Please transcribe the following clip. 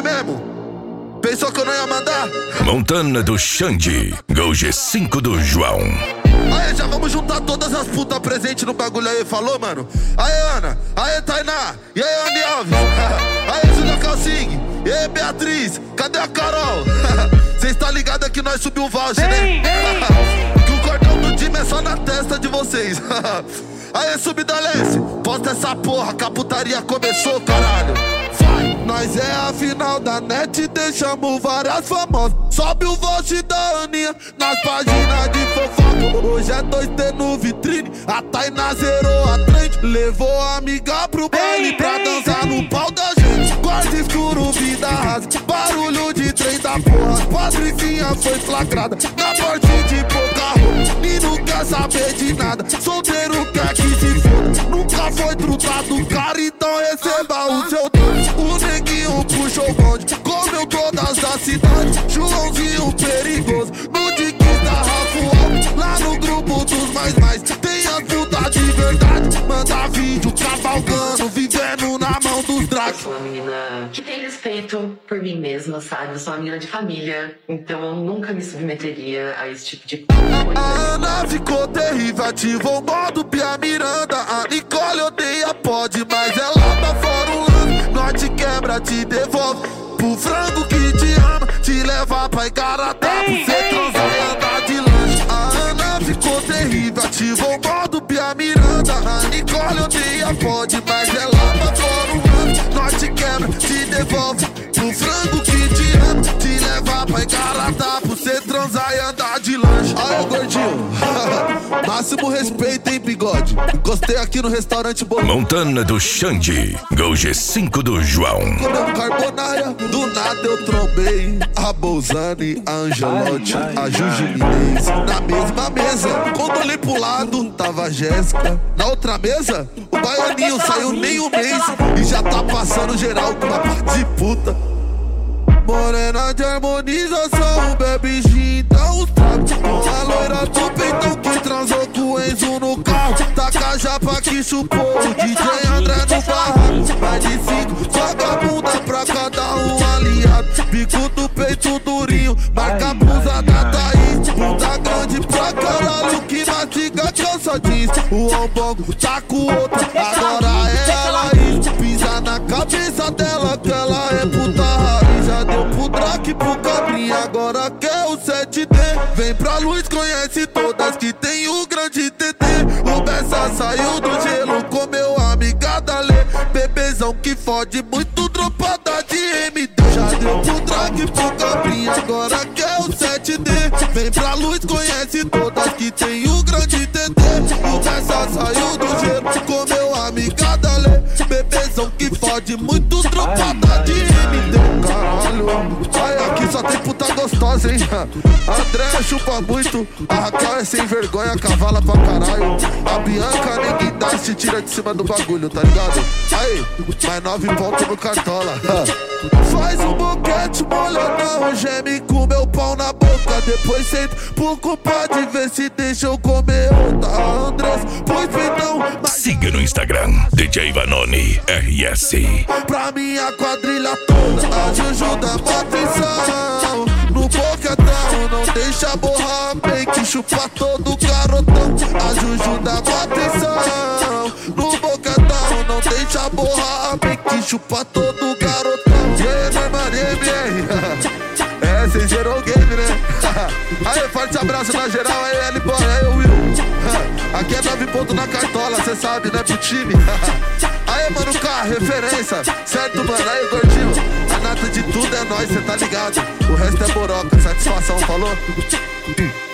Foi mesmo? Pensou que eu não ia mandar? Montana do Xande, Gol G5 do João. Aê, já vamos juntar todas as putas presentes no bagulho aí, falou, mano? Aê, Ana, aê, Tainá, e aí, Andy Alves, aê, Julia Calcing, e aí, Beatriz, cadê a Carol? Cês tá ligado que nós subiu o voucher, né? Que o cordão do time é só na testa de vocês. Aê, Subdalense, posta essa porra que a putaria começou, caralho. Vai! Nós é a final da net, deixamos várias famosas. Sobe o voucher da Aninha nas páginas de fofoca. Hoje é 2T no vitrine, a Tainá zerou a trend. Levou a amiga pro baile pra dançar no pau da gente. Quarto escuro, vida rasa, barulho de trem da porra. Patricinha foi flagrada na porta de pouca roupa. E não quer saber de nada, solteiro quer que se foda. Nunca foi trutado, cara, então receba o seu dono. O neguinho puxou o bonde, comeu todas da cidade. Joãozinho perigoso, no dique da Rafael. Lá no grupo dos mais, tem as putas de verdade. Manda vídeo cavalgando, vivendo na mão dos dragos. Eu sou uma menina que tem respeito por mim mesma, sabe? Eu sou uma menina de família, então eu nunca me submeteria a esse tipo de coisa. A Ana ficou terrível, ativou o modo Pia Miranda. A Nicole odeia pode, mas ela tá fora o lance. Nós te quebra, te devolve pro frango que te ama. Te leva pra Igaratá, pra você transar e andar de lanche. A Ana ficou terrível, ativou o modo Pia Miranda. A Nicole odeia pode, mas ela tá fora o lance. Nós te quebra, te devolve pro frango que te ama. Te leva pra Igaratá, pra você transar e andar de lanche. Aí, gordinho, máximo respeito, hein, bigode. Encostei aqui no restaurante bom. Montana do Xande, Gol G5 do João. Comeu carbonara, do nada eu trombei a Bolzani, a Angelotti, a Juju Inês. Na mesma mesa, quando olhei pro lado, tava a Jéssica. Na outra mesa, o baianinho saiu nem um mês e já tá passando geral com uma parte de puta. Morena de harmonização, bebe gin, então os trapos. Com a loira do peitão que transou com o Enzo no carro. Taca a japa que chupou o DJ André no barraco. Mais de 5, joga a bunda pra cada um aliado. Bico do peito durinho, marca a blusa da Thaís. Bunda grande pra caralho que mastiga calça jeans. O ombongo tá com outra, agora é ela isso. Pisa na cabeça dela que ela é puta raiz. Já deu pro Drake, pro Cabrinha, agora quer o 7D. Vem pra luz, conhece todas que tem o grande TT. O Bessa saiu do gelo, comeu a amiga da Lê. Bebezão que fode muito, dropada de MD. Já deu pro Drake, pro Cabrinha, agora quer o 7D. Vem pra luz, conhece todas que tem o grande TT. O Bessa saiu do gelo, comeu a amiga da Lê. Bebezão que fode muito, dropada de MD. Caralho, ai, aqui só tem puta gostosa, hein? André chupa muito, a Raquel é sem vergonha, cavala pra caralho. A Bianca ninguém dá, se tira de cima do bagulho, tá ligado? Aí, mais 9 pontos no cartola. Faz um boquete molhadão, geme com meu pau na boca. Depois senta pro compadre, ver se deixa eu comer outra. Andrés, pois então. Siga no Instagram, DJ Vanoni RS. Pra minha quadrilha toda, a Juju dá atenção. No boquetão, não deixa borrar, bem que chupa todo garotão. A Juju dá atenção. No boquetão, não deixa borrar, bem que chupa todo garotão. E aí, meu irmão, é, cês gerou o game, né? Aí, forte abraço na geral, aí, L-Boy, aí, Will. Aqui é 9 pontos na cartola, cê sabe, né, pro time. Aí, mano, K, referência, certo, mano? Aí, gordinho, a nata de tudo é nóis, cê tá ligado. O resto é boroca, satisfação, falou?